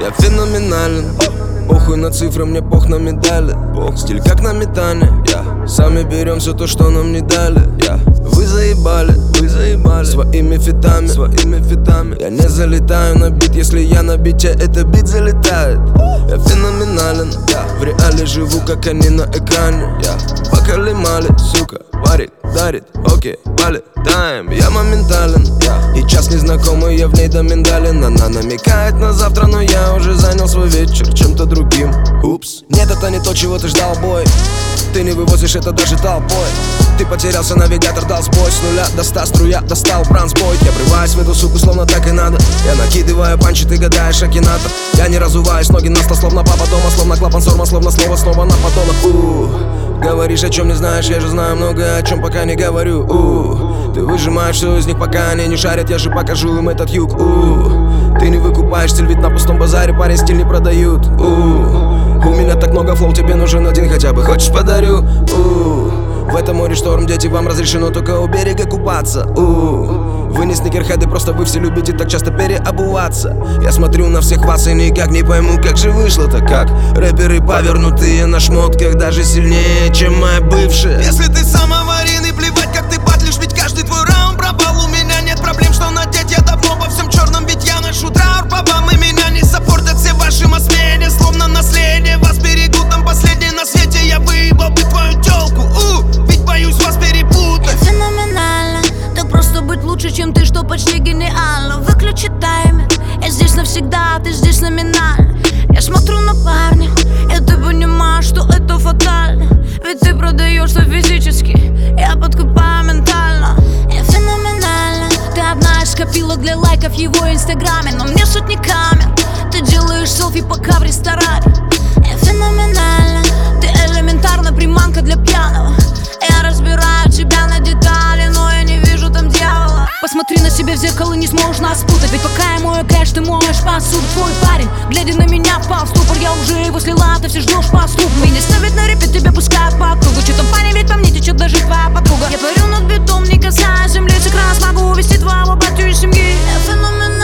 Я феноменален, похуй на цифры, мне пох на медали. Стиль как на метане, сами берем все то, что нам не дали. Вы заебали своими фитами. Я не залетаю на бит, если я на бите, это бит залетает. Я феноменален, в реале живу, как они на экране. Пока лимали, сука, варит, дарит, окей, полетаем. Я моментален, и час незнакомый, я в ней до миндалин. Она намекает на завтра, но я уже занял свой вечер чем-то другим. Упс, нет, это не то, чего ты ждал, бой. Ты не вывозишь это даже толпой. Ты потерялся, навигатор дал сбой. С 0 до 100 струя достал бронзбой. Я врываюсь в эту суку, словно так и надо. Я накидываю панчи, ты гадаешь акинатор. Я не разуваюсь, ноги на стол, словно папа дома. Словно клапан сорма, словно слово снова на подонок. Говоришь, о чем не знаешь, я же знаю много, о чем пока не говорю. Ты выжимаешь все из них, пока они не шарят, я же покажу им этот юг. Ты не выкупаешь стиль, ведь на пустом базаре парень стиль не продают. У меня так много флоу, тебе нужен один хотя бы, хочешь подарю? В этом море шторм, дети, вам разрешено только у берега купаться. Вы не сникерхеды, просто вы все любите так часто переобуваться. Я смотрю на всех вас и никак не пойму, как же вышло-то, как рэперы повернутые на шмотках даже сильнее, чем моя бывшая. Если ты сам аварийный, плевать, как ты батлишь, ведь каждый твой раунд пропал. У меня нет проблем, что надеть, я давно во всем черном, ведь я ношу траур по вам. И меня не саппортят все ваши масс-медиа, словно наследие. Вас берегут, там последний на свете. Я выебал бы твою тёлку, ведь боюсь вас перепутать. Я феноменально, так просто быть лучше, чем ты, что почти гениально. Выключи таймер, я здесь навсегда, ты здесь номинально. Я смотрю на парня, и ты понимаешь, что это фатально. Ведь ты продаешься физически, я подкупаю ментально. Я феноменально, ты одна из копилок для лайков в его инстаграме. Но мне сотни камер, ты делаешь селфи пока в ресторане. Я феноменально, ты элементарно приманка для пьяного. Я разбираю тебя на детали, но я не вижу там дьявола. Посмотри на себя в зеркало, не сможешь нас спутать. Ведь пока я мою кэш, ты моешь посуду. Твой парень, глядя на меня, впал в ступор. Я уже его слила, ты все ждешь поступ. И не ставить на репит, тебя пускают по кругу. Че там, парень, ведь по мне течет даже твоя подруга. Я парю над бетом, не касаясь земли. С экрана смогу увести твоего батю из семьи. Я феномен.